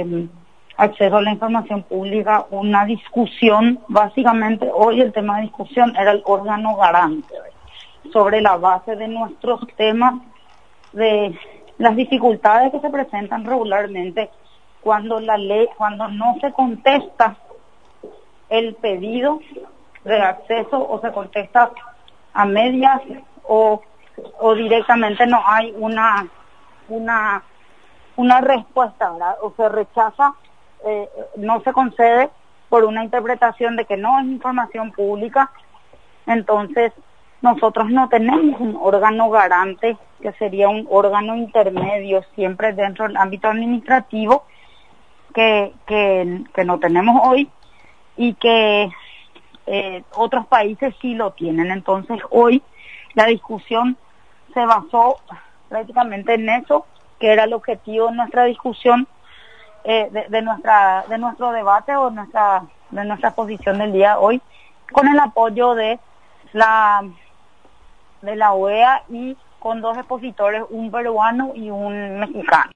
acceso a la información pública una discusión. Básicamente hoy el tema de discusión era el órgano garante, sobre la base de nuestros temas, de las dificultades que se presentan regularmente cuando cuando no se contesta el pedido de acceso, o se contesta a medias, o directamente no hay una respuesta, ¿verdad? O se rechaza, no se concede por una interpretación de que no es información pública. Entonces nosotros no tenemos un órgano garante, que sería un órgano intermedio siempre dentro del ámbito administrativo, que no tenemos hoy, y que otros países sí lo tienen. Entonces hoy la discusión se basó prácticamente en eso, que era el objetivo de nuestra discusión, de nuestro debate, o de nuestra posición del día de hoy, con el apoyo de la OEA y con dos expositores, un peruano y un mexicano.